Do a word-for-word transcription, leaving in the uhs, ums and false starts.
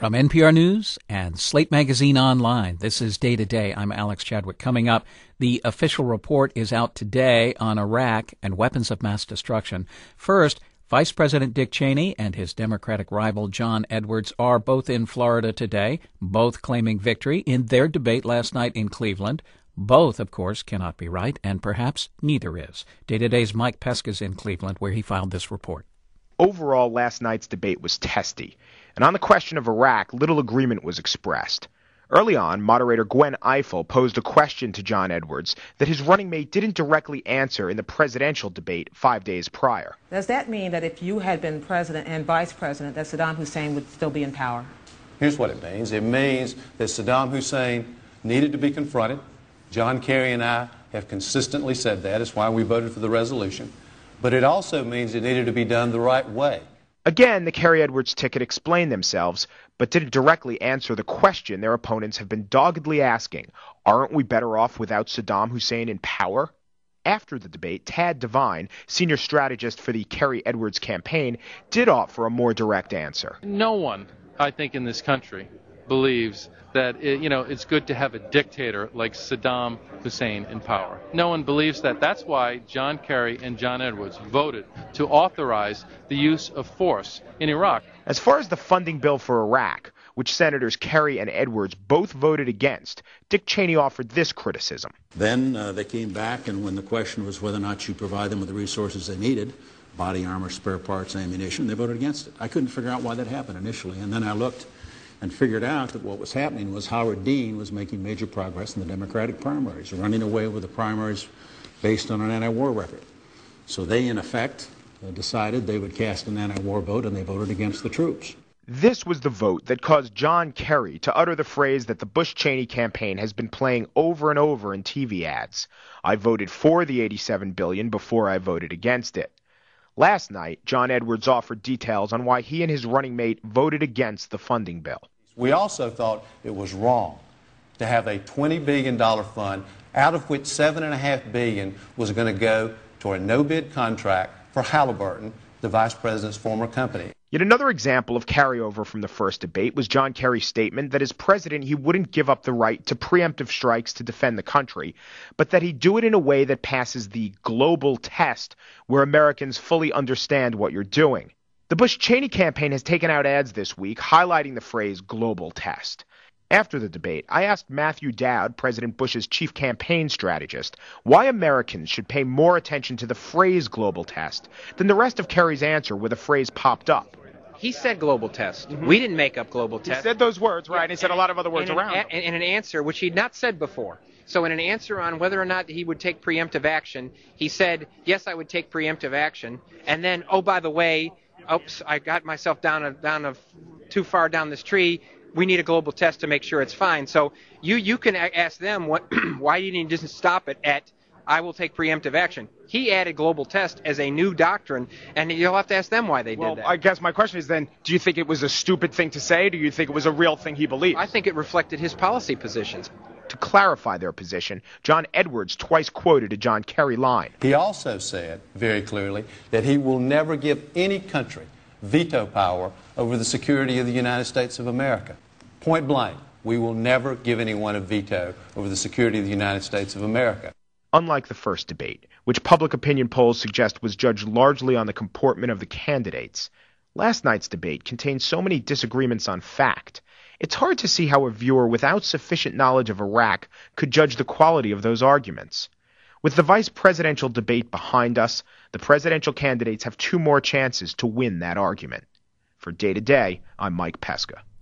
From N P R News and Slate Magazine Online, this is Day to Day. I'm Alex Chadwick. Coming up, the official report is out today on Iraq and weapons of mass destruction. First, Vice President Dick Cheney and his Democratic rival John Edwards are both in Florida today, both claiming victory in their debate last night in Cleveland. Both, of course, cannot be right, and perhaps neither is. Day to Day's Mike Pesca is in Cleveland, where he filed this report. Overall, last night's debate was testy, and on the question of Iraq, little agreement was expressed. Early on, moderator Gwen Ifill posed a question to John Edwards that his running mate didn't directly answer in the presidential debate five days prior. Does that mean that if you had been president and vice president, that Saddam Hussein would still be in power? Here's what it means. It means that Saddam Hussein needed to be confronted. John Kerry and I have consistently said that. It's why we voted for the resolution. But it also means it needed to be done the right way. Again, the Kerry-Edwards ticket explained themselves, but didn't directly answer the question their opponents have been doggedly asking: aren't we better off without Saddam Hussein in power? After the debate, Tad Devine, senior strategist for the Kerry-Edwards campaign, did offer a more direct answer. No one, I think, in this country believes that it, you know it's good to have a dictator like Saddam Hussein in power. No one believes that. That's why John Kerry and John Edwards voted to authorize the use of force in Iraq. As far as the funding bill for Iraq, which Senators Kerry and Edwards both voted against, Dick Cheney offered this criticism. Then uh, they came back, and when the question was whether or not you provide them with the resources they needed, body armor, spare parts, ammunition, they voted against it. I couldn't figure out why that happened initially, and then I looked and figured out that what was happening was Howard Dean was making major progress in the Democratic primaries, running away with the primaries based on an anti-war record. So they, in effect, uh, decided they would cast an anti-war vote, and they voted against the troops. This was the vote that caused John Kerry to utter the phrase that the Bush-Cheney campaign has been playing over and over in T V ads. I voted for the eighty-seven billion dollars before I voted against it. Last night, John Edwards offered details on why he and his running mate voted against the funding bill. We also thought it was wrong to have a twenty billion dollars fund, out of which seven point five billion dollars was going to go toward a no-bid contract for Halliburton, the vice president's former company. Yet another example of carryover from the first debate was John Kerry's statement that as president he wouldn't give up the right to preemptive strikes to defend the country, but that he'd do it in a way that passes the global test where Americans fully understand what you're doing. The Bush-Cheney campaign has taken out ads this week highlighting the phrase global test. After the debate, I asked Matthew Dowd, President Bush's chief campaign strategist, why Americans should pay more attention to the phrase global test than the rest of Kerry's answer where the phrase popped up. He said global test. Mm-hmm. We didn't make up global test. He said those words, right? Yeah, and he said a lot of other words in around an, a, in an answer which he'd not said before. So in an answer on whether or not he would take preemptive action, he said, yes, I would take preemptive action. And then, oh, by the way, oops, I got myself down a, down a, too far down this tree. We need a global test to make sure it's fine. So you, you can ask them what, why you didn't just stop it at I will take preemptive action. He added global test as a new doctrine, and you'll have to ask them why they well, did that. I guess my question is then, do you think it was a stupid thing to say? Do you think it was a real thing he believed? I think it reflected his policy positions. To clarify their position, John Edwards twice quoted a John Kerry line. He also said very clearly that he will never give any country veto power over the security of the United States of America. Point blank, we will never give anyone a veto over the security of the United States of America. Unlike the first debate, which public opinion polls suggest was judged largely on the comportment of the candidates, last night's debate contained so many disagreements on fact, it's hard to see how a viewer without sufficient knowledge of Iraq could judge the quality of those arguments. With the vice presidential debate behind us, the presidential candidates have two more chances to win that argument. For Day to Day, I'm Mike Pesca.